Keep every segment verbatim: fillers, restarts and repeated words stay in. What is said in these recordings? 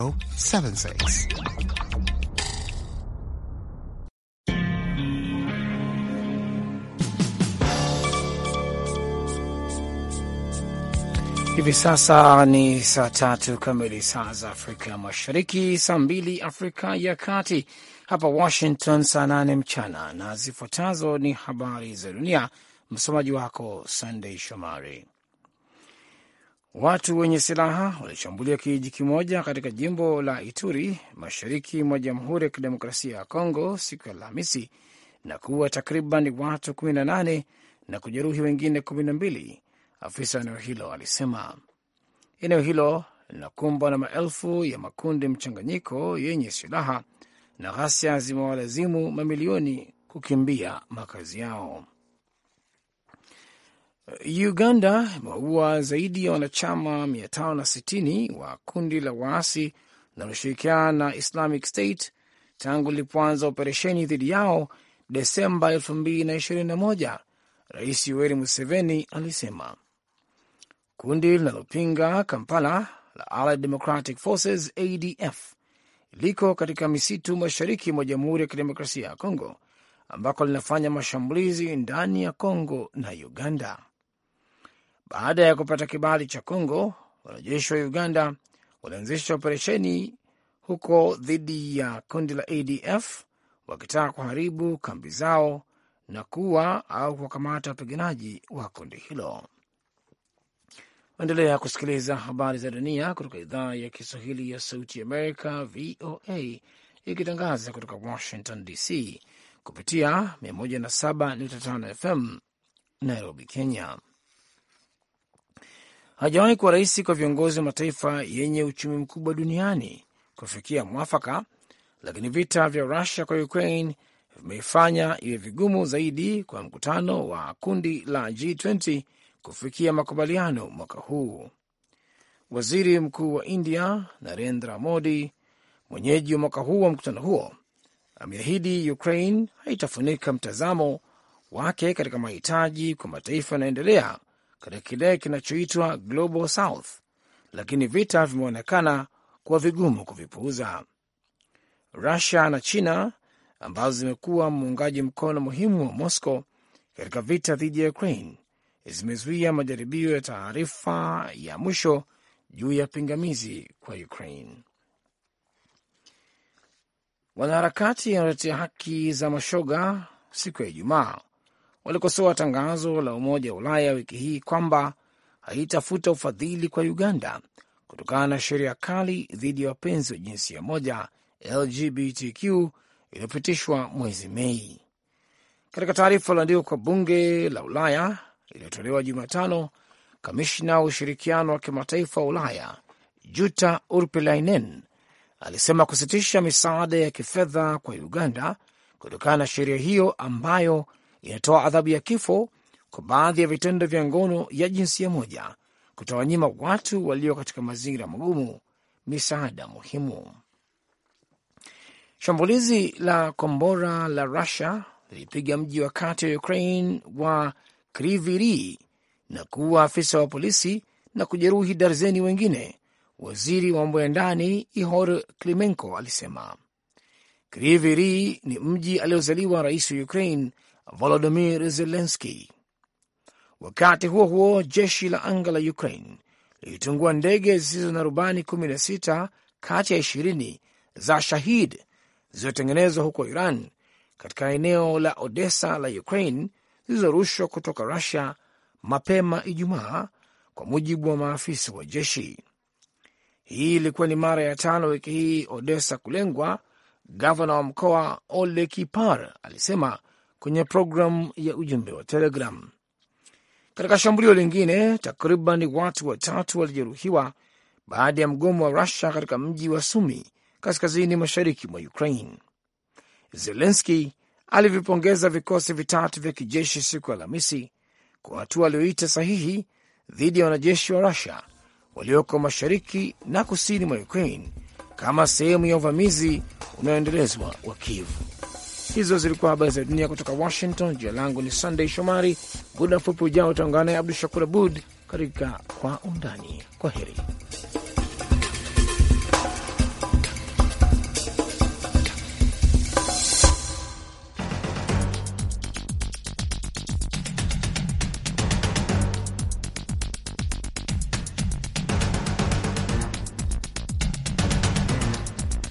seven six. Hivi sasa ni saa tatu kamili saa za Afrika Mashariki, saa mbili Afrika ya Kati, hapa Washington saa nane mchana, na zifuatazo ni habari za dunia. Msomaji wako Sunday Shomari. Watu wenye silaha walishambulia kijiji kimoja katika jimbo la Ituri, mashariki mwa Jamhuri ya Kidemokrasia ya Kongo siku ya Alhamisi na kuua takriban watu kumi na nane na kujeruhi wengine kumi na mbili. Afisa wa eneo hilo alisema eneo hilo linakumbwa na maelfu ya makundi mchanganyiko yenye silaha na ghasia zimewalazimu mamilioni kukimbia makazi yao. Uganda imeua zaidi ya wanachama mia tano na sitini wa kundi la waasi linaloshirikiana na Islamic State tangu lilipoanza operesheni dhidi yao Desemba elfu mbili na ishirini na moja. Rais Yoweri Museveni alisema kundi linalopinga Kampala la Allied Democratic Forces A D F liko katika misitu mashariki mwa Jamhuri ya Kidemokrasia ya Kongo ambako linafanya mashambulizi ndani ya Kongo na Uganda. Baada ya kupata kibali cha Kongo, wanajeshi wa Uganda walianzisha operesheni huko dhidi ya kundi la A D F wakitaka kuharibu kambi zao na kuwa au kuwakamata wapiganaji wa kundi hilo. Endelea kusikiliza habari za dunia kutoka idhaa ya Kiswahili ya Sauti Amerika, V O A, ikitangaza kutoka Washington D C kupitia mia moja na saba nukta tano F M Nairobi, Kenya. Hajawahi kuwa rahisi kwa viongozi wa mataifa yenye uchumi mkubwa duniani kufikia mwafaka, lakini vita vya Russia kwa Ukraine vimeifanya iwe vigumu zaidi kwa mkutano wa kundi la G twenty kufikia makubaliano mwaka huu. Waziri Mkuu wa India Narendra Modi, mwenyeji wa mwaka huu wa mkutano huo, ameahidi Ukraine haitafunika mtazamo wake katika mahitaji kwa mataifa yanayoendelea katika kile kinachoitwa Global South, lakini vita vimeonekana kuwa vigumu kuvipuuza. Russia na China ambazo zimekuwa muungaji mkono muhimu wa Moscow katika vita dhidi ya Ukraine zimezuia majaribio ya taarifa ya mwisho juu ya pingamizi kwa Ukraine. Wanaharakati wanaotetea haki za mashoga siku ya Ijumaa walikosoa tangazo la Umoja wa Ulaya wiki hii kwamba haitafuta ufadhili kwa Uganda kutokana na sheria kali dhidi ya wapenzi wa jinsia moja L G B T Q iliyopitishwa mwezi Mei. Katika taarifa iliyoandikwa kwa bunge la Ulaya iliyotolewa Jumatano, kamishna wa ushirikiano wa kimataifa wa Ulaya Jutta Urpilainen alisema kusitisha misaada ya kifedha kwa Uganda kutokana na sheria hiyo ambayo inatoa adhabu ya kifo kwa baadhi ya vitendo vya ngono ya jinsia moja kutawanyima watu walio katika mazingira magumu misaada muhimu. Shambulizi la kombora la Russia lilipiga mji wa kati wa Ukraine wa Kryvyi Rih na kuua afisa wa polisi na kujeruhi darzeni wengine, waziri wa mambo ya ndani Ihor Klimenko alisema. Kryvyi Rih ni mji aliozaliwa rais wa Ukraine Volodymyr Zelensky. Wakati huo huo, jeshi la anga la Ukraine lilitungua ndege zisizo na rubani kumi na sita kati ya ishirini za Shahid zilizotengenezwa huko Iran katika eneo la Odessa la Ukraine zilizorushwa kutoka Russia mapema Ijumaa, kwa mujibu wa maafisa wa jeshi. Hii ilikuwa ni mara ya tano wiki hii Odessa kulengwa, gavana wa mkoa Ole Kipar alisema kwenye programu ya ujumbe wa Telegram. Katika shambulio lingine, takriban watu watatu walijeruhiwa baada ya mgomo wa Russia katika mji wa Sumi kaskazini mashariki mwa Ukraine. Zelensky alivipongeza vikosi vitatu vya kijeshi siku ya Alhamisi kwa hatua aliyoita sahihi dhidi ya wanajeshi wa Russia walioko mashariki na kusini mwa Ukraine kama sehemu ya uvamizi unaoendelezwa wa Kiev. Hizo zilikuwa habari za dunia kutoka Washington. Jina langu ni Sunday Shomari. Muda mfupi ujao utaungana na Abdu Shakur Abud katika Kwa Undani. Kwa heri.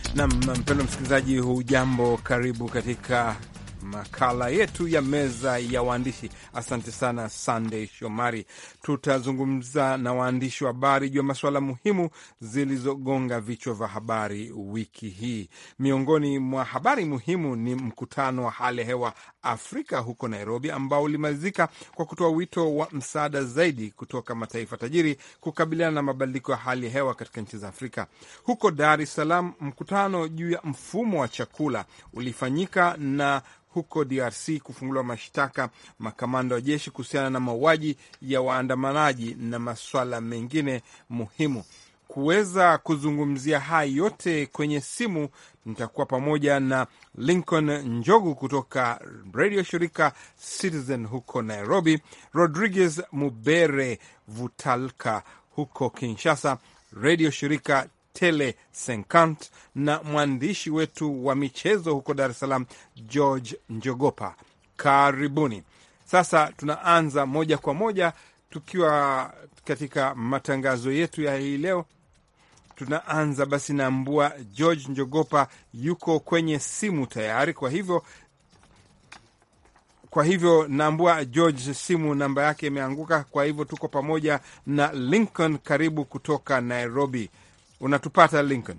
Na mpendwa msikilizaji, hujambo, karibu katika makala yetu ya meza ya waandishi. Asante sana Sunday Shomari. Tutazungumza na waandishi wa habari juu ya masuala muhimu zilizogonga vichwa vya habari wiki hii. Miongoni mwa habari muhimu ni mkutano wa hali ya hewa Afrika huko Nairobi, ambao ulimalizika kwa kutoa wito wa msaada zaidi kutoka mataifa tajiri kukabiliana na mabadiliko ya hali ya hewa katika nchi za Afrika. Huko Dar es Salaam, mkutano juu ya mfumo wa chakula ulifanyika, na huko D R C kufunguliwa mashtaka makamanda wa jeshi kuhusiana na mauaji ya waandamanaji na masuala mengine muhimu. Kuweza kuzungumzia haya yote kwenye simu, nitakuwa pamoja na Lincoln Njogu kutoka radio shirika Citizen huko Nairobi, Rodriguez Mubere Vutalka huko Kinshasa, radio shirika Tele Senkant, na mwandishi wetu wa michezo huko Dar es Salaam George Njogopa. Karibuni. Sasa tunaanza moja kwa moja tukiwa katika matangazo yetu ya hii leo. Tunaanza basi na Mbua George Njogopa yuko kwenye simu tayari, kwa hivyo Kwa hivyo Nambua George, simu namba yake imeanguka, kwa hivyo tuko pamoja na Lincoln. Karibu kutoka Nairobi. Unatupata Lincoln?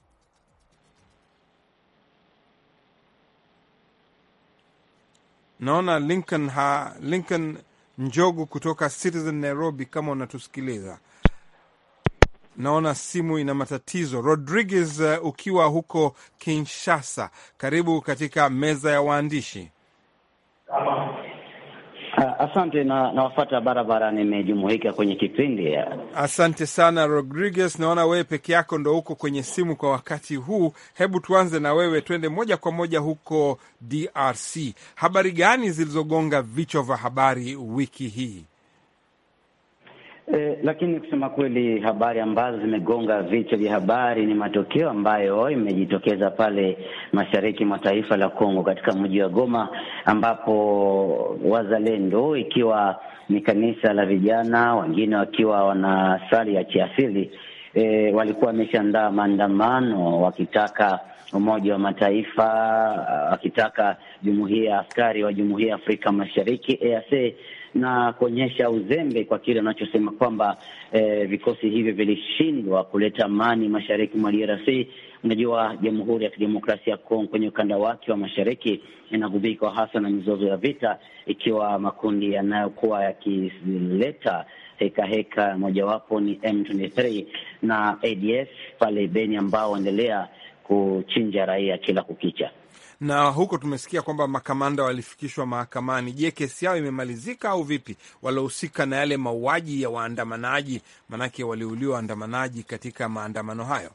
Naona Lincoln ha Lincoln Njogu kutoka Citizen Nairobi, kama unatusikiliza. Naona simu ina matatizo. Rodriguez, uh, ukiwa huko Kinshasa, karibu katika meza ya waandishi. Uh, asante na nawafuata barabara, nimejumuika kwenye kipindi. Asante sana Rodriguez, naona wewe peke yako ndo uko kwenye simu kwa wakati huu. Hebu tuanze na wewe, twende moja kwa moja huko D R C. Habari gani zilizogonga vichwa vya habari wiki hii? Eh, lakini kusema kweli habari ambazo zimegonga vichwa vya habari ni matokeo ambayo imejitokeza pale mashariki mwa taifa la Kongo, katika mji wa Goma, ambapo wazalendo, ikiwa ni kanisa la vijana, wengine wakiwa wanasali ya kiasili, eh, walikuwa wameshaandaa maandamano wakitaka Umoja wa Mataifa, wakitaka jumuiya askari wa Jumuiya ya Afrika Mashariki E A C, na kuonyesha uzembe kwa kile anachosema kwamba eh, vikosi hivyo vilishindwa kuleta amani mashariki mwa D R C. Unajua, Jamhuri ya Kidemokrasia ya Kongo kwenye ukanda wake wa mashariki inagubikwa hasa na mizozo ya vita, ikiwa makundi yanayokuwa yakileta heka heka, mojawapo ni M ishirini na tatu na A D F pale Beni, ambao endelea kuchinja raia kila kukicha. Na huko tumesikia kwamba makamanda walifikishwa mahakamani. Je, kesi yao imemalizika au vipi? Waliohusika na yale mauaji ya waandamanaji, manake waliuliwa waandamanaji katika maandamano hayo.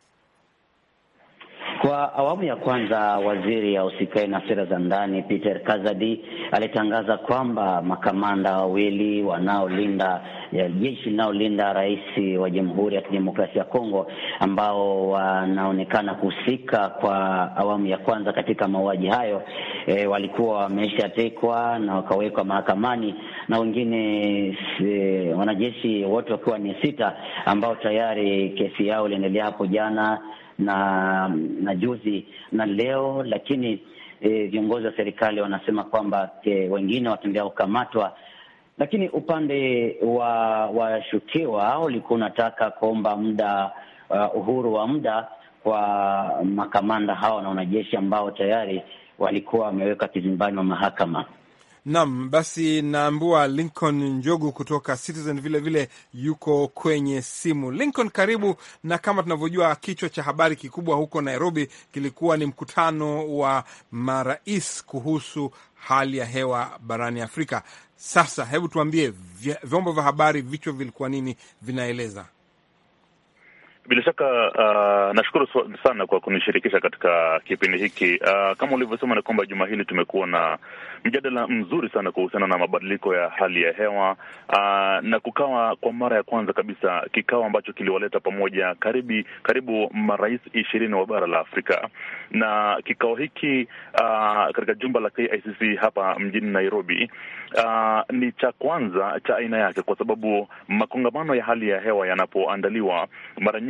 Kwa awamu ya kwanza, waziri ya usikae na sera za ndani Peter Kazadi alitangaza kwamba makamanda wawili wanaolinda ya jeshi linalolinda rais wa Jamhuri ya Kidemokrasia ya Kongo, ambao wanaonekana kuhusika kwa awamu ya kwanza katika mauaji hayo, e, walikuwa wameshatekwa na wakawekwa mahakamani, na wengine e, wanajeshi wote wakiwa ni sita, ambao tayari kesi yao iliendelea hapo jana na na juzi na leo, lakini e, viongozi wa serikali wanasema kwamba e, wengine wataendelea kukamatwa. Lakini upande wa washukiwa ulikuwa unataka kuomba muda, uh, uhuru wa muda kwa makamanda hao na wanajeshi ambao tayari walikuwa wameweka kizimbani wa mahakama. Naam, basi naambua Lincoln Njogu kutoka Citizen vile vile yuko kwenye simu. Lincoln, karibu. Na kama tunavyojua, kichwa cha habari kikubwa huko Nairobi kilikuwa ni mkutano wa marais kuhusu hali ya hewa barani Afrika. Sasa hebu tuambie, vyombo vya habari vichwa vilikuwa nini vinaeleza? Bila shaka uh, nashukuru sana kwa kunishirikisha katika kipindi hiki. Uh, kama ulivyosema ni kwamba juma hili tumekuwa na mjadala mzuri sana kuhusiana na mabadiliko ya hali ya hewa, uh, na kukawa kwa mara ya kwanza kabisa kikao ambacho kiliwaleta pamoja karibu karibu marais ishirini wa bara la Afrika. Na kikao hiki uh, katika jumba la K I C C hapa mjini Nairobi uh, ni cha kwanza cha aina yake, kwa sababu makongamano ya hali ya hewa yanapoandaliwa mara nyingi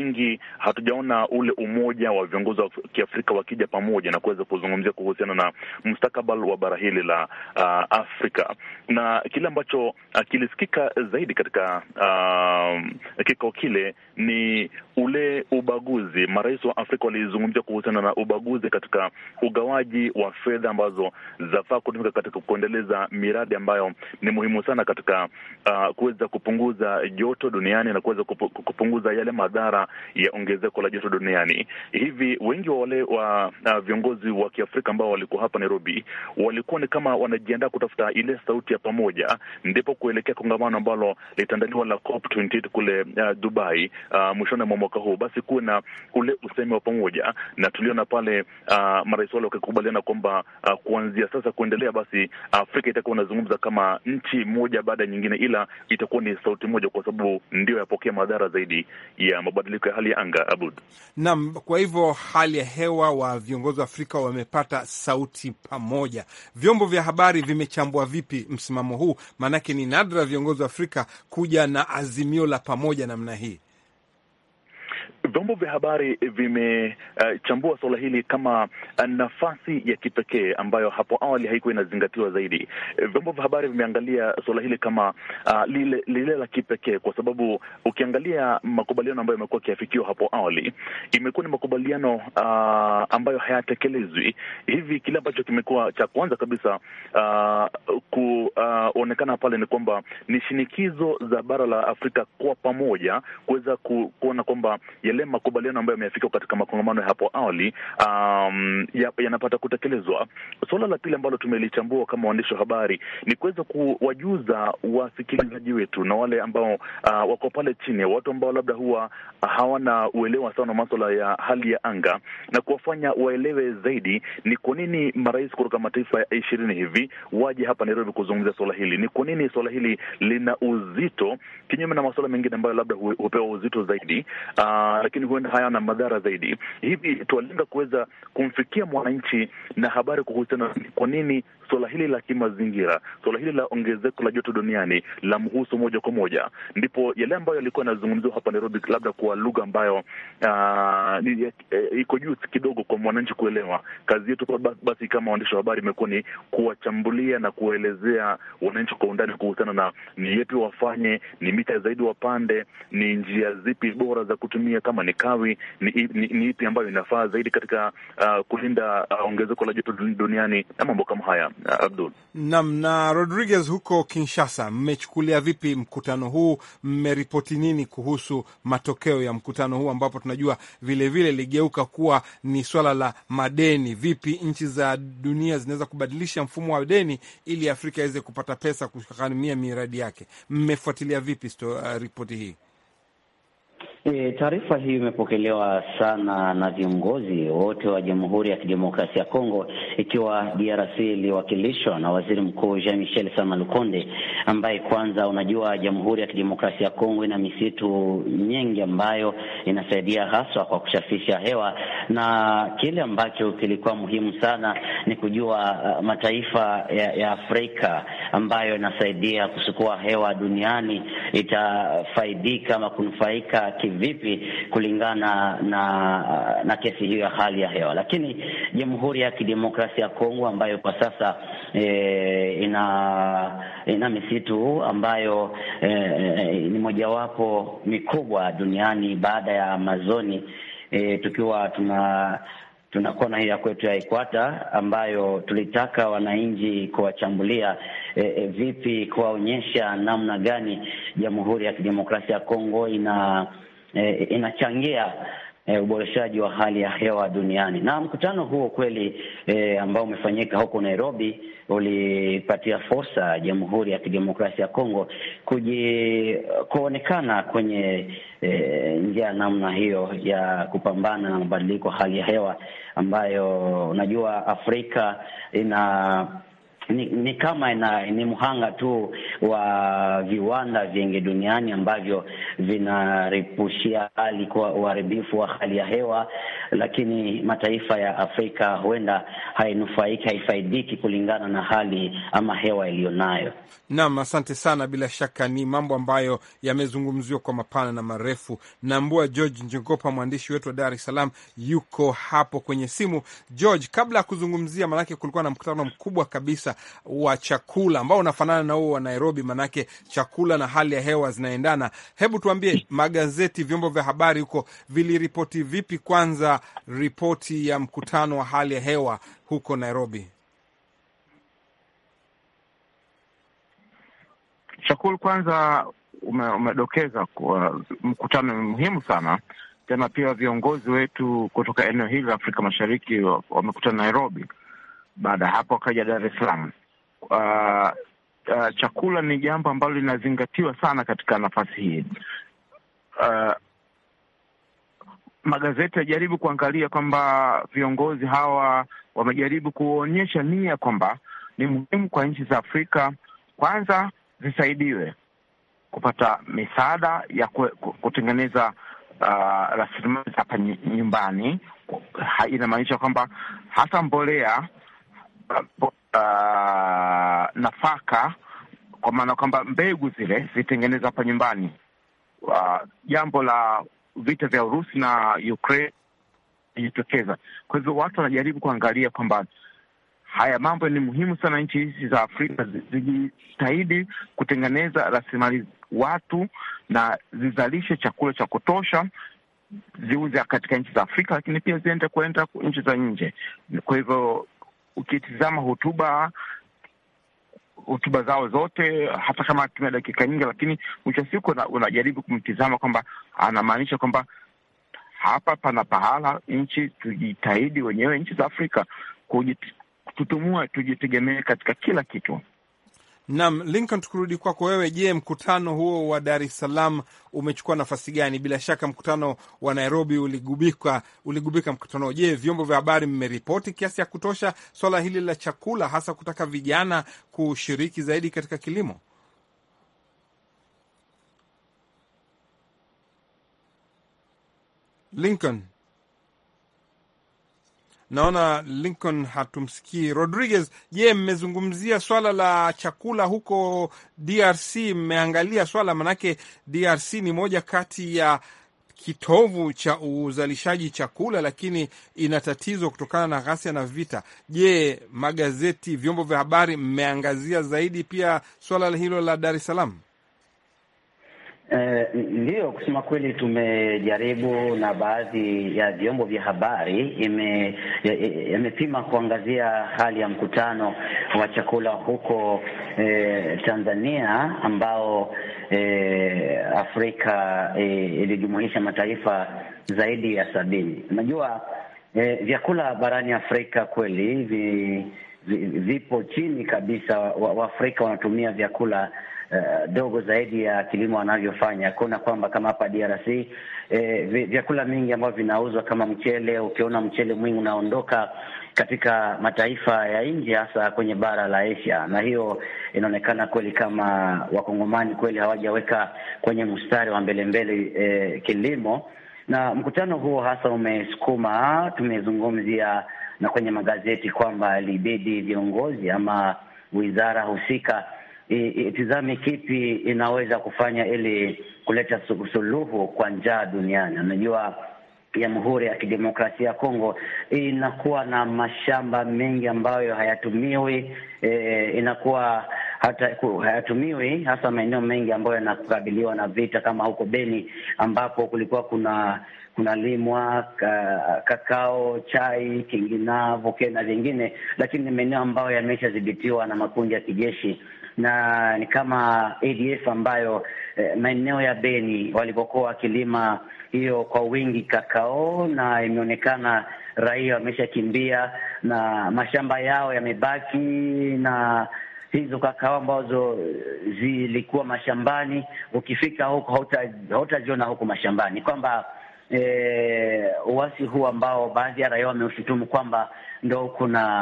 nyingi hatujaona ule umoja wa viongozi wa Kiafrika wakija pamoja na kuweza kuzungumzia kuhusiana na mustakabali wa bara hili la uh, Afrika. Na kile ambacho uh, kilisikika zaidi katika uh, kikao kile ni ule ubaguzi. Marais wa Afrika walizungumzia kuhusiana na ubaguzi katika ugawaji wa fedha ambazo zafaa kutumika katika kuendeleza miradi ambayo ni muhimu sana katika uh, kuweza kupunguza joto duniani na kuweza kupunguza yale madhara ya ongezeko la joto duniani. Hivi wengi wa wale wa uh, viongozi wa Kiafrika ambao walikuwa hapa Nairobi walikuwa ni kama wanajiandaa kutafuta ile sauti ya pamoja, ndipo kuelekea kongamano ambalo litaandaliwa la COP ishirini na nane kule uh, Dubai uh, mwishoni mwa mwaka huu. Basi kuwe na ule usemi wa pamoja, na tuliona pale uh, marais wale wakikubaliana kwamba uh, kuanzia sasa kuendelea basi Afrika itakuwa inazungumza kama nchi moja baada ya nyingine, ila itakuwa ni sauti moja kwa sababu ndio yapokea madhara zaidi ya mabadiliko ya hali ya anga. Abud. Naam, kwa hivyo hali ya hewa wa viongozi wa Afrika wamepata sauti pamoja. Vyombo vya habari vimechambua vipi msimamo huu? Maanake ni nadra viongozi wa Afrika kuja na azimio la pamoja namna hii. Vyombo vya habari vimechambua uh, suala hili kama uh, nafasi ya kipekee ambayo hapo awali haikuwa inazingatiwa zaidi. Vyombo vya habari vimeangalia suala hili kama uh, lile, lile la kipekee kwa sababu ukiangalia makubaliano ambayo yamekuwa yakiafikiwa hapo awali, imekuwa ni makubaliano uh, ambayo hayatekelezwi. Hivi kile ambacho kimekuwa cha kwanza kabisa uh, kuonekana uh, pale ni kwamba ni shinikizo za bara la Afrika kwa pamoja kuweza ku, kuona kwamba yale makubaliano ambayo yameafikiwa katika makongamano ya hapo awali um, yanapata ya kutekelezwa. Suala la pili ambalo tumelichambua kama waandishi wa habari ni kuweza kuwajuza wasikilizaji wetu na wale ambao uh, wako pale chini, watu ambao labda huwa hawana uelewa sana masuala ya hali ya anga, na kuwafanya waelewe zaidi ni kwa nini marais kutoka mataifa ya ishirini hivi waje hapa Nairobi kuzungumzia suala hili. Ni kwa nini suala hili lina uzito kinyume na masuala mengine ambayo labda hupewa uzito zaidi, uh, lakini huenda hayana madhara zaidi. Hivi tualenga kuweza kumfikia mwananchi na habari kuhusiana kwa nini suala hili la kimazingira, suala hili la ongezeko la joto duniani la mhusu moja kwa moja. Ndipo yale ambayo yalikuwa yanazungumziwa hapa Nairobi labda kwa lugha ambayo uh, iko juu kidogo kwa mwananchi kuelewa. Kazi yetu basi kama waandishi wa habari imekuwa ni kuwachambulia na kuelezea wananchi kwa undani kuhusiana na ni yepi wafanye, ni mita zaidi wapande, ni njia zipi bora za kutumia, kama ni kawi ni, ni, ni ipi ambayo inafaa zaidi katika uh, kulinda uh, ongezeko la joto duniani na mambo kama haya. Uh, Abdul. Naam, na Rodriguez huko Kinshasa, mmechukulia vipi mkutano huu? Mmeripoti nini kuhusu matokeo ya mkutano huu ambapo tunajua vile vile ligeuka kuwa ni swala la madeni? Vipi nchi za dunia zinaweza kubadilisha mfumo wa deni ili Afrika iweze kupata pesa kugharamia miradi yake? Mmefuatilia vipi sto, uh, ripoti hii? E, taarifa hii imepokelewa sana na viongozi wote wa Jamhuri ya Kidemokrasia ya Kongo, ikiwa D R C iliwakilishwa na Waziri Mkuu Jean Michel Sama Lukonde, ambaye kwanza unajua Jamhuri ya Kidemokrasia ya Kongo ina misitu nyingi ambayo inasaidia haswa kwa kushafisha hewa, na kile ambacho kilikuwa muhimu sana ni kujua uh, mataifa ya, ya Afrika ambayo inasaidia kusukua hewa duniani itafaidika ama kunufaika vipi kulingana na na kesi hiyo ya hali ya hewa. Lakini Jamhuri ya Kidemokrasia ya Kongo ambayo kwa sasa e, ina ina misitu ambayo e, ni mojawapo mikubwa duniani baada ya Amazoni, e, tukiwa tuna tuna kona hii ya kwetu ya Ikwata ambayo tulitaka wananchi kuwachambulia e, e, vipi kuwaonyesha namna gani Jamhuri ya Kidemokrasia ya Kongo ina E, inachangia e, uboreshaji wa hali ya hewa duniani. Na mkutano huo kweli e, ambao umefanyika huko Nairobi ulipatia fursa Jamhuri ya Kidemokrasia ya Kongo kuji kuonekana kwenye e, njia namna hiyo ya kupambana na mabadiliko hali ya hewa ambayo unajua Afrika ina Ni, ni kama ina, ni mhanga tu wa viwanda vingi duniani ambavyo vinaripushia hali kwa uharibifu wa hali ya hewa, lakini mataifa ya Afrika huenda hainufaiki, haifaidiki kulingana na hali ama hewa iliyonayo. Naam, asante sana. Bila shaka ni mambo ambayo yamezungumziwa kwa mapana na marefu. Naambua George Njogopa, mwandishi wetu wa Dar es Salaam, yuko hapo kwenye simu. George, kabla ya kuzungumzia, manake kulikuwa na mkutano mkubwa kabisa wa chakula ambao unafanana na huo wa Nairobi, manake chakula na hali ya hewa zinaendana. Hebu tuambie, magazeti, vyombo vya habari huko viliripoti vipi kwanza ripoti ya mkutano wa hali ya hewa huko Nairobi? Shakul, kwanza ume, umedokeza kwa mkutano muhimu sana. Tena pia viongozi wetu kutoka eneo hili la Afrika Mashariki wamekutana Nairobi. Baada hapo wakaja Dar es Salaam. Uh, uh, chakula ni jambo ambalo linazingatiwa sana katika nafasi hii. Uh, magazeti yajaribu kuangalia kwamba viongozi hawa wamejaribu kuonyesha nia kwamba ni muhimu kwa nchi za Afrika kwanza zisaidiwe kupata misaada ya kutengeneza uh, rasilimali hapa nyumbani. Inamaanisha kwamba hata mbolea, uh, uh, nafaka, kwa maana kwamba mbegu zile zitengenezwa hapa nyumbani. Uh, jambo la vita vya Urusi na Ukraine jitokeza. Kwa hivyo watu wanajaribu kuangalia kwamba haya mambo ni muhimu sana, nchi hizi za Afrika zijitahidi kutengeneza rasilimali watu na zizalishe chakula cha kutosha, ziuze katika nchi za Afrika, lakini pia ziende kuenda nchi za nje. Kwa hivyo ukitizama hotuba hotuba zao zote, hata kama atumia dakika nyingi, lakini mwisho siku unajaribu kumtizama kwamba anamaanisha kwamba hapa pana pahala nchi tujitahidi wenyewe, nchi za Afrika kujit tutumue tujitegemee katika kila kitu. Naam, Lincoln, tukurudi kwako wewe. Je, mkutano huo wa Dar es Salaam umechukua nafasi gani? Bila shaka mkutano wa Nairobi uligubika uligubika mkutano. Je, vyombo vya habari mmeripoti kiasi ya kutosha swala hili la chakula, hasa kutaka vijana kushiriki zaidi katika kilimo? Lincoln, naona Lincoln hatumsikii. Rodriguez, je, mmezungumzia swala la chakula huko D R C? Mmeangalia swala, manake D R C ni moja kati ya kitovu cha uzalishaji chakula, lakini ina tatizo kutokana na ghasia na vita. Je, magazeti, vyombo vya habari mmeangazia zaidi pia swala hilo la Dar es Salaam? Ndio, uh, kusema kweli tumejaribu, na baadhi ya vyombo vya habari yamepima kuangazia hali ya mkutano wa chakula huko eh, Tanzania, ambao eh, Afrika eh, ilijumuisha mataifa zaidi ya sabini. Unajua eh, vyakula barani Afrika kweli vi, vi, vipo chini kabisa. Waafrika wa wanatumia vyakula Uh, dogo zaidi ya kilimo wanavyofanya. Kuna kwamba kama hapa D R C eh, vyakula mingi ambavyo vinauzwa kama mchele, ukiona mchele mwingi unaondoka katika mataifa ya nje, hasa kwenye bara la Asia, na hiyo inaonekana kweli kama Wakongomani kweli hawajaweka kwenye mstari wa mbele mbele eh, kilimo. Na mkutano huo hasa umesukuma, tumezungumzia na kwenye magazeti kwamba ilibidi viongozi ama wizara husika itizame kipi inaweza kufanya ili kuleta suluhu kwa njaa duniani. Unajua, Jamhuri ya Kidemokrasia ya Kongo inakuwa na mashamba mengi ambayo hayatumiwi, e, inakuwa hata hayatumiwi hasa maeneo mengi ambayo yanakabiliwa na vita, kama huko Beni ambapo kulikuwa kuna kuna limwa ka, kakao, chai, kinginavo na vingine, lakini ni maeneo ambayo yameshadhibitiwa na makundi ya kijeshi, na ni kama A D F ambayo eh, maeneo ya Beni walipokuwa wakilima hiyo kwa wingi kakao, na imeonekana raia wameshakimbia na mashamba yao yamebaki na hizo kakao ambazo zilikuwa mashambani, ukifika huko hautaziona huko mashambani, kwamba e, uasi huu ambao baadhi ya raia wameushutumu kwamba ndo kuna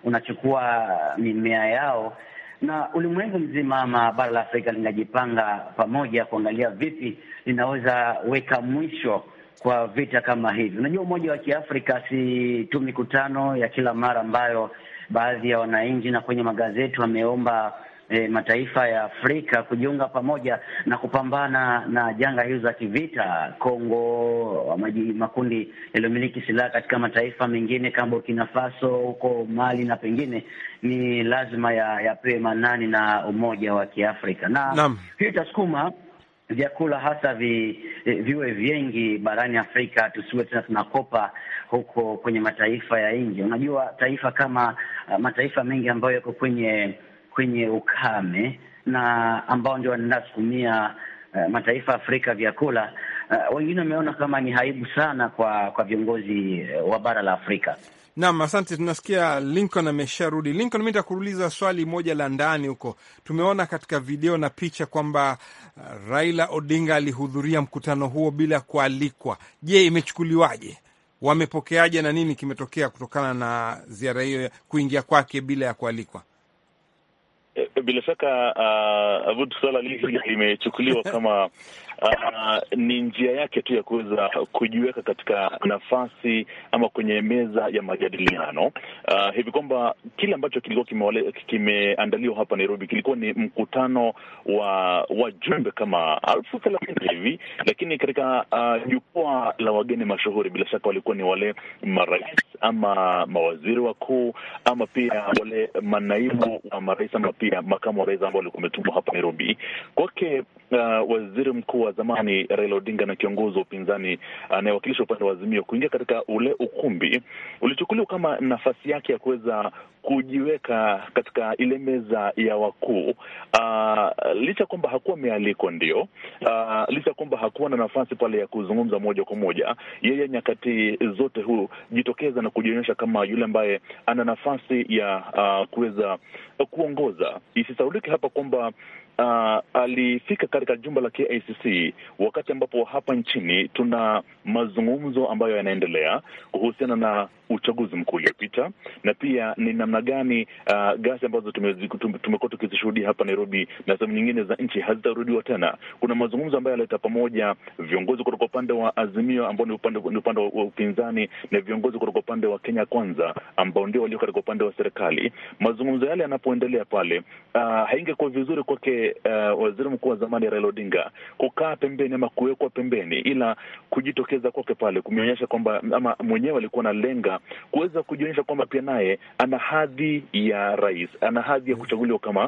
unachukua mimea yao, na ulimwengu mzima ama bara la Afrika linajipanga pamoja kuangalia vipi linaweza weka mwisho kwa vita kama hivi. Unajua, Umoja wa Kiafrika si tu mikutano ya kila mara ambayo baadhi ya wananchi na kwenye magazeti wameomba E, mataifa ya Afrika kujiunga pamoja na kupambana na janga hizo za kivita. Kongo, makundi yaliyomiliki silaha katika mataifa mengine kama Burkina Faso, huko Mali na pengine, ni lazima yapewe ya manani na Umoja wa Kiafrika, na hiyo itasukuma vyakula hasa vi, viwe vingi barani Afrika, tusiwe tena tunakopa huko kwenye mataifa ya nje. Unajua, taifa kama mataifa mengi ambayo yako kwenye kwenye ukame na ambao ndio wanasukumia uh, mataifa ya Afrika vyakula, uh, wengine wameona kama ni aibu sana kwa kwa viongozi uh, wa bara la Afrika. Naam, asante. Tunasikia Lincoln amesharudi. Lincoln, mimi nitakuuliza swali moja la ndani huko. Tumeona katika video na picha kwamba uh, Raila Odinga alihudhuria mkutano huo bila kualikwa. Je, imechukuliwaje? Wamepokeaje na nini kimetokea kutokana na ziara hiyo, kuingia kwake bila ya kualikwa? Bila shaka uh, Abud, swala hili limechukuliwa kama uh, ni njia yake tu ya kuweza kujiweka katika nafasi ama kwenye meza ya majadiliano, uh, hivi kwamba kile ambacho kilikuwa kimeandaliwa hapa Nairobi kilikuwa ni mkutano wa wajumbe kama elfu thelathini hivi, lakini katika uh, jukwaa la wageni mashuhuri bila shaka walikuwa ni wale marais ama mawaziri wakuu ama pia wale manaibu wa marais ama pia makamu wa rais ambao walikuwa wametumwa hapa Nairobi. Kwake uh, waziri mkuu wa zamani Raila Odinga na kiongozi wa upinzani anayewakilisha upande wa Azimio kuingia katika ule ukumbi ulichukuliwa kama nafasi yake ya kuweza kujiweka katika ile meza ya wakuu, uh, licha kwamba hakuwa amealikwa, ndio uh, licha kwamba hakuwa na nafasi pale ya kuzungumza moja kwa moja. Yeye nyakati zote huu jitokeza na kujionyesha kama yule ambaye ana nafasi ya uh, kuweza uh, kuongoza. Isisaulike hapa kwamba Uh, alifika katika jumba la K I C C wakati ambapo hapa nchini tuna mazungumzo ambayo yanaendelea kuhusiana na uchaguzi mkuu uliopita, na pia ni namna gani uh, gasi ambazo tumekuwa tukizishuhudia hapa Nairobi na sehemu nyingine za nchi hazitarudiwa tena. Kuna mazungumzo ambayo yaleta pamoja viongozi kutoka upande wa Azimio ambao ni upande ni upande wa upinzani na viongozi kutoka upande wa Kenya Kwanza ambao ndio walio katika upande wa serikali. Mazungumzo yale yanapoendelea pale, uh, haingekuwa vizuri kwake uh, waziri mkuu wa zamani Raila Odinga kukaa pembeni ama kuwekwa pembeni, ila kujitokeza kwake pale kumeonyesha kwamba ama mwenyewe alikuwa na lenga kuweza kujionyesha kwamba pia naye ana hadhi ya rais, ana hadhi ya kuchaguliwa kama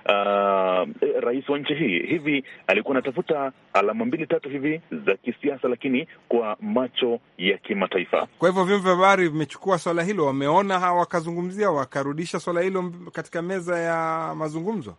uh, rais wa nchi hii. Hivi alikuwa anatafuta alama mbili tatu hivi za kisiasa, lakini kwa macho ya kimataifa. Kwa hivyo vyombo vya habari vimechukua swala hilo, wameona hawa, wakazungumzia, wakarudisha swala hilo katika meza ya mazungumzo.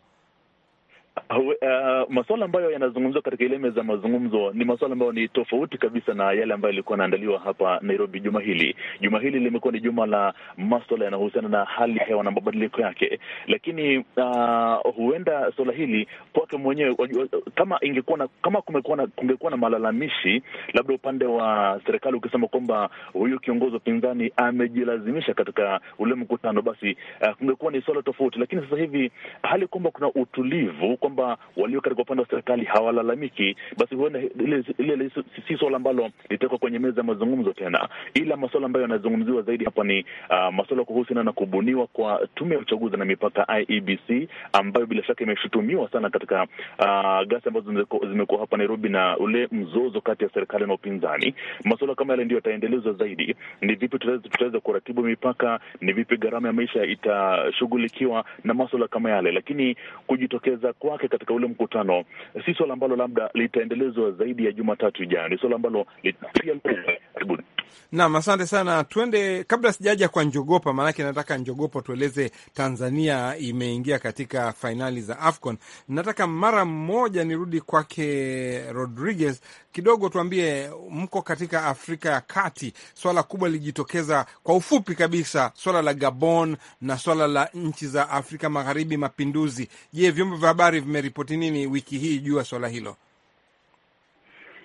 Uh, masuala ambayo yanazungumzwa katika ile meza ya mazungumzo ni masuala ambayo ni tofauti kabisa na yale ambayo yalikuwa yanaandaliwa hapa Nairobi juma hili. Juma hili limekuwa ni juma la masuala yanayohusiana na hali ya hewa na mabadiliko yake, lakini uh, huenda swala hili kwake mwenyewe, kama ingekuwa na kama kumekuwa na kungekuwa na malalamishi labda upande wa serikali ukisema kwamba huyu kiongozi wa upinzani amejilazimisha katika ule mkutano, basi uh, kungekuwa ni swala tofauti. Lakini sasa hivi hali kwamba kuna utulivu, kwamba walio katika upande wa serikali hawalalamiki, basi huenda ile ile si swala ambalo litakuwa kwenye meza ya mazungumzo tena, ila masuala ambayo yanazungumziwa zaidi hapa ni uh, masuala kuhusiana na kubuniwa kwa tume ya uchaguzi na mipaka I E B C, ambayo bila shaka imeshutumiwa sana katika uh, ghasia ambazo zimekuwa hapa Nairobi na ule mzozo kati ya serikali na upinzani. Masuala kama yale ndio yataendelezwa zaidi. Ni vipi tutaweza kuratibu mipaka, ni vipi gharama ya maisha itashughulikiwa na masuala kama yale, lakini kujitokeza kwake katika ule mkutano si swala ambalo labda litaendelezwa zaidi ya Jumatatu ijayo. Ni swala ambalo litafikia karibuni. Naam, asante sana. Twende, kabla sijaja kwa Njogopa, maanake nataka Njogopa tueleze Tanzania imeingia katika fainali za AFCON. Nataka mara moja nirudi kwake Rodriguez kidogo, tuambie mko katika Afrika ya Kati, swala kubwa lijitokeza kwa ufupi kabisa, swala la Gabon na swala la nchi za Afrika Magharibi, mapinduzi. Je, vyombo vya habari vimeripoti nini wiki hii juu ya swala hilo?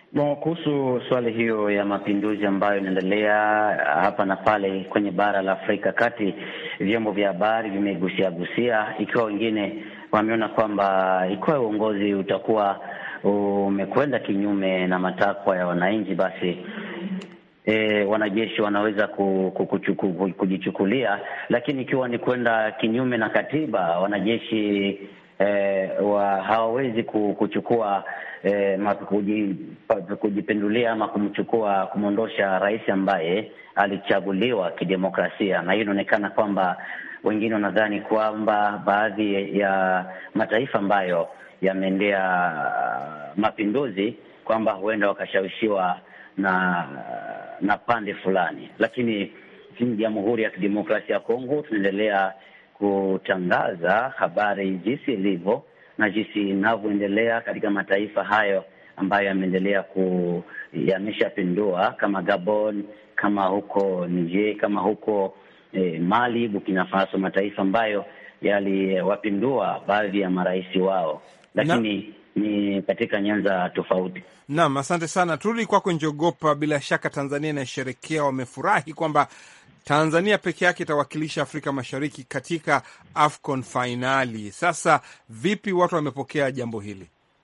Bon, kuhusu swali hiyo ya mapinduzi ambayo inaendelea hapa na pale kwenye bara la Afrika Kati, vyombo vya habari vimegusia gusia, ikiwa wengine wameona kwamba ikiwa uongozi utakuwa umekwenda kinyume na matakwa ya wananchi, basi E, wanajeshi wanaweza kujichukulia, lakini ikiwa ni kwenda kinyume na katiba, wanajeshi e, wa, hawawezi kuchukua e, kujipindulia ama kumchukua kumwondosha rais ambaye alichaguliwa kidemokrasia. Na hiyo inaonekana kwamba wengine wanadhani kwamba baadhi ya mataifa ambayo yameendea mapinduzi kwamba huenda wakashawishiwa na na pande fulani, lakini nchini Jamhuri ya Kidemokrasia ya Kongo tunaendelea kutangaza habari jinsi ilivyo na jinsi inavyoendelea katika mataifa hayo ambayo yameendelea ku yameshapindua, kama Gabon, kama huko Niger, kama huko eh, Mali, Burkina Faso, mataifa ambayo yaliwapindua baadhi ya marais wao, lakini na ni katika nyanza tofauti. Naam, asante sana. Turudi kwako Njogopa. Bila shaka Tanzania inasherehekea, wamefurahi kwamba Tanzania peke yake itawakilisha Afrika Mashariki katika AFCON finali. Sasa vipi watu wamepokea jambo hili?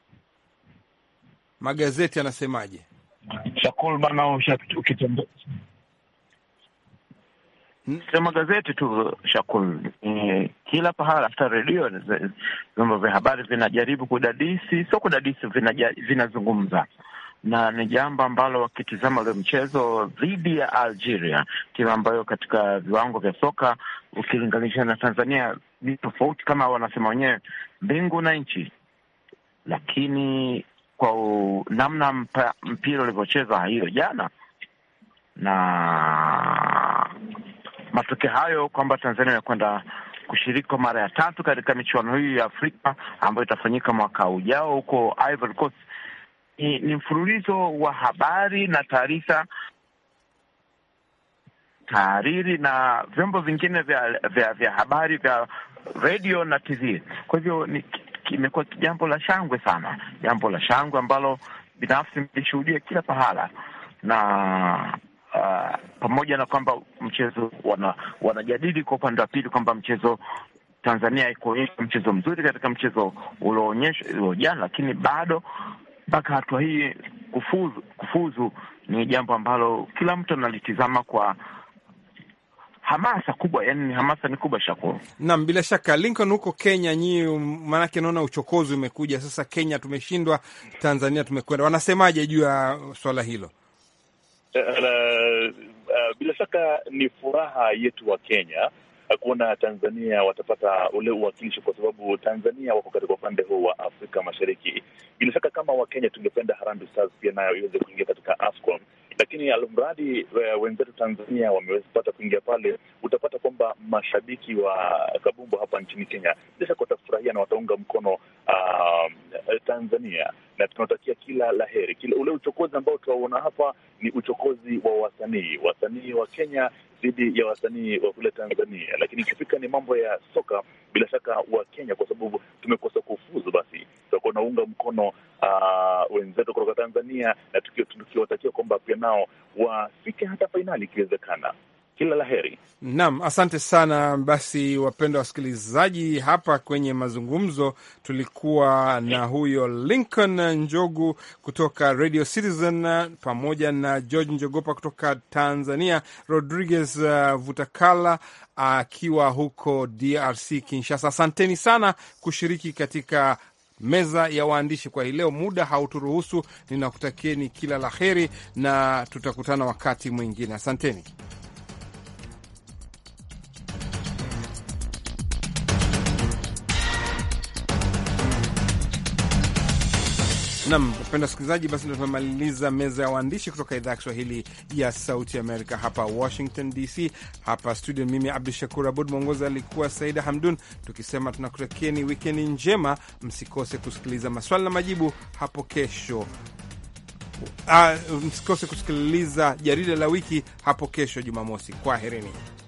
Magazeti yanasemaje? Shakul bana, ukitembea sema gazeti tu Shakul, e, kila pahala, hata redio, vyombo vya habari vinajaribu kudadisi, sio kudadisi, vinazungumza, na ni jambo ambalo wakitizama ule mchezo dhidi ya Algeria, timu ambayo katika viwango vya soka ukilinganisha na Tanzania ni tofauti, kama wanasema wenyewe mbingu na nchi, lakini kwa namna mpa, mpira ulivyocheza hiyo jana na matokeo hayo kwamba Tanzania inakwenda kushiriki kwa mara ya tatu katika michuano hii ya Afrika ambayo itafanyika mwaka ujao huko Ivory Coast, ni, ni mfululizo wa habari na taarifa, tahariri na vyombo vingine vya, vya, vya habari vya radio na T V. Kwa hivyo ni kimekuwa jambo la shangwe sana, jambo la shangwe ambalo binafsi nilishuhudia kila pahala, na Uh, pamoja na kwamba mchezo wana, wanajadili kwa upande wa pili kwamba mchezo Tanzania ikuonyesha mchezo mzuri katika mchezo ulioonyesha jana, lakini bado mpaka hatua hii kufuzu, kufuzu ni jambo ambalo kila mtu analitizama kwa hamasa kubwa, yani hamasa ni kubwa. Shakuru. Naam, bila shaka Lincoln, huko Kenya nyinyi, maanake naona uchokozi umekuja sasa. Kenya tumeshindwa, Tanzania tumekwenda, wanasemaje juu ya swala hilo? Uh, uh, uh, bila shaka ni furaha yetu wa Kenya kuona Tanzania watapata ule uwakilishi, kwa sababu Tanzania wako katika upande huu wa Afrika Mashariki. Bila shaka kama wa Kenya tungependa Harambee Stars pia nayo iweze kuingia katika AFCON, lakini almradi uh, wenzetu Tanzania wameweza kupata kuingia pale, utapata kwamba mashabiki wa kabumbu hapa nchini Kenya bila shaka watafurahia na wataunga mkono uh, Tanzania, na tunatakia kila laheri. Kila ule uchokozi ambao tunaona hapa ni uchokozi wa wasanii wasanii wa Kenya dhidi ya wasanii wa kule Tanzania, lakini ikifika ni mambo ya soka, bila shaka wa Kenya, kwa sababu tumekosa kufuzu, basi tutakuwa naunga mkono uh, wenzetu kutoka Tanzania, na tukiwatakia kwamba pia nao wafike hata fainali ikiwezekana. Kila laheri. Naam, asante sana. Basi wapendwa wasikilizaji, hapa kwenye mazungumzo tulikuwa na huyo Lincoln Njogu kutoka Radio Citizen pamoja na George Njogopa kutoka Tanzania, Rodriguez uh, Vutakala akiwa uh, huko D R C Kinshasa. Asanteni sana kushiriki katika meza ya waandishi kwa hii leo. Muda hauturuhusu, ninakutakieni kila laheri na tutakutana wakati mwingine. Asanteni. Nam, wapenda wasikilizaji, basi ndio tumemaliza meza ya waandishi kutoka idhaa ya Kiswahili ya Sauti Amerika hapa Washington D C. Hapa studio mimi Abdu Shakur Abud, mwongozi alikuwa Saida Hamdun, tukisema tunakutakieni wikendi njema. Msikose kusikiliza maswali na majibu hapo kesho. Ah, msikose kusikiliza jarida la wiki hapo kesho Jumamosi. Kwaherini.